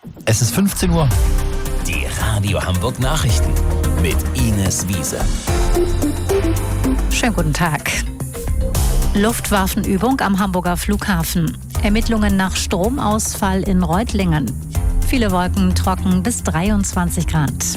Es ist 15 Uhr. Die Radio Hamburg Nachrichten mit Ines Wiese. Schönen guten Tag. Luftwaffenübung am Hamburger Flughafen. Ermittlungen nach Stromausfall in Reutlingen. Viele Wolken, trocken bis 23 Grad.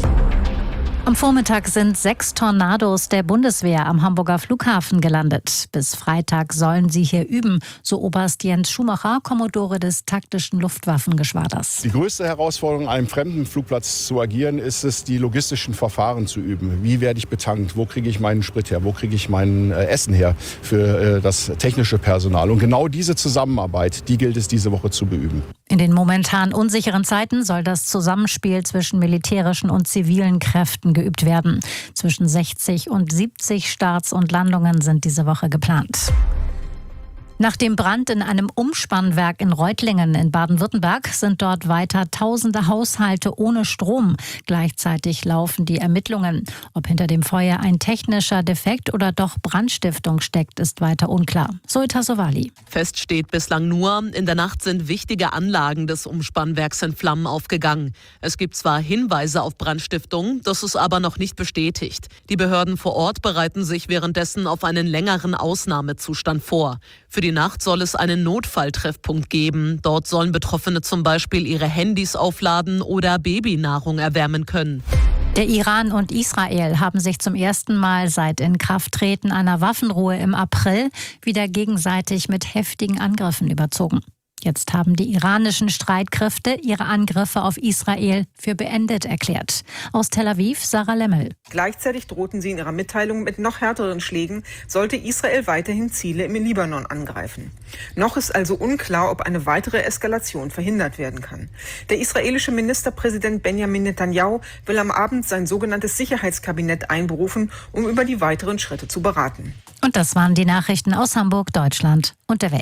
Am Vormittag sind 6 Tornados der Bundeswehr am Hamburger Flughafen gelandet. Bis Freitag sollen sie hier üben, so Oberst Jens Schumacher, Kommodore des taktischen Luftwaffengeschwaders. Die größte Herausforderung, an einem fremden Flugplatz zu agieren, ist es, die logistischen Verfahren zu üben. Wie werde ich betankt? Wo kriege ich meinen Sprit her? Wo kriege ich mein Essen her für das technische Personal? Und genau diese Zusammenarbeit, die gilt es diese Woche zu beüben. In den momentan unsicheren Zeiten soll das Zusammenspiel zwischen militärischen und zivilen Kräften geübt werden. Zwischen 60 und 70 Starts und Landungen sind diese Woche geplant. Nach dem Brand in einem Umspannwerk in Reutlingen in Baden-Württemberg sind dort weiter tausende Haushalte ohne Strom. Gleichzeitig laufen die Ermittlungen. Ob hinter dem Feuer ein technischer Defekt oder doch Brandstiftung steckt, ist weiter unklar. Zoita Sowali. Fest steht bislang nur, in der Nacht sind wichtige Anlagen des Umspannwerks in Flammen aufgegangen. Es gibt zwar Hinweise auf Brandstiftung, das ist aber noch nicht bestätigt. Die Behörden vor Ort bereiten sich währenddessen auf einen längeren Ausnahmezustand vor. Für die Nacht soll es einen Notfalltreffpunkt geben. Dort sollen Betroffene zum Beispiel ihre Handys aufladen oder Babynahrung erwärmen können. Der Iran und Israel haben sich zum ersten Mal seit Inkrafttreten einer Waffenruhe im April wieder gegenseitig mit heftigen Angriffen überzogen. Jetzt haben die iranischen Streitkräfte ihre Angriffe auf Israel für beendet erklärt. Aus Tel Aviv, Sarah Lemmel. Gleichzeitig drohten sie in ihrer Mitteilung mit noch härteren Schlägen, sollte Israel weiterhin Ziele im Libanon angreifen. Noch ist also unklar, ob eine weitere Eskalation verhindert werden kann. Der israelische Ministerpräsident Benjamin Netanyahu will am Abend sein sogenanntes Sicherheitskabinett einberufen, um über die weiteren Schritte zu beraten. Und das waren die Nachrichten aus Hamburg, Deutschland und der Welt.